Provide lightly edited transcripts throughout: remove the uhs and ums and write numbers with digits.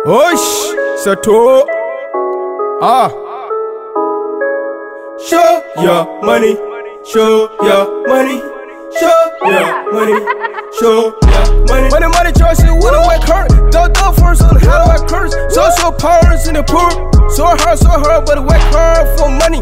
Osh, Sato. Show your money, show your money, show your money, show your money. Money, choices, wouldn't work hard. Don't first on how do I curse. So powers in the poor. So hard, but work hard for money.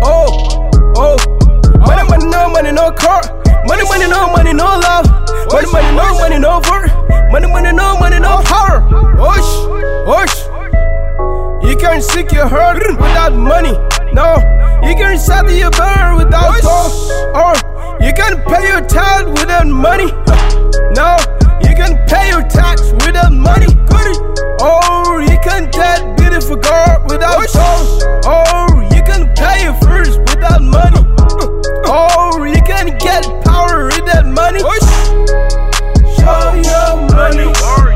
Money, no car. Money, no love. Money, no work. Money, no power. Osh. You can't seek your heart without money. No, you can't sell your bird without dough. Or you can't pay your tax without money. No, you can pay your tax without money. Or you can get beautiful girl without dough. Or you can pay your first without money. Or you can get power without money. Show your money.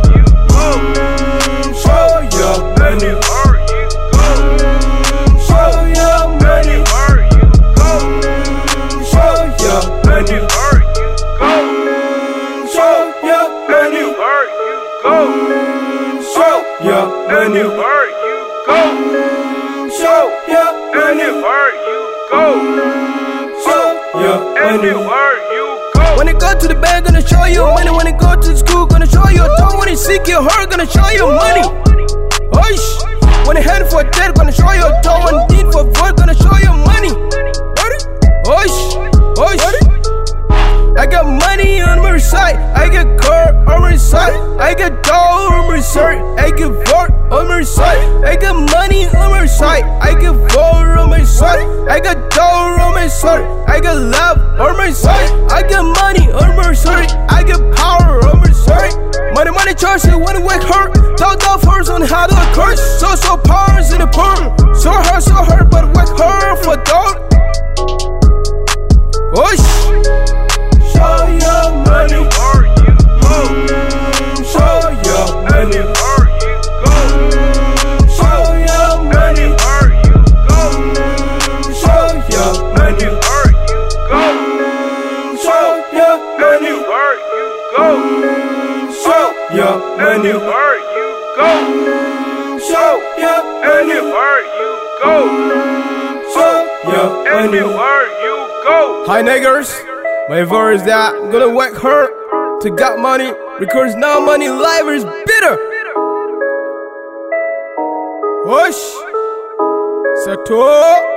Show your money. Anywhere you go, show your anywhere you go, show your anywhere you go. When you go to the bank, gonna show you money. When you go to the school, gonna show you a dough. When you seek your heart, gonna show you money. Oish. When you head for debt, gonna show you a dough. When need for vote, gonna show you money. Oish. I got money on my side, I got car on my side, I got dough on my side, I got vote on my side, I got money on my side, I got vote on my side, I got dough on my side, I got love on my side, I got money on my side, I got power on my side. Money, choices, wanna work hard, don't first on how to curse. So powers in the poor, so hard, but work hard for dough. Osh. Show your money, or you go. Show your money, or you go. Show your money, or you go. Show your money, or you go. Show your money, or you go. Show your money, or you go. Show your money, or you go. Show your money, or you go. Hi niggers. My verse that I'm gonna work hard to get money, because now money life is bitter. Whoosh, Sato.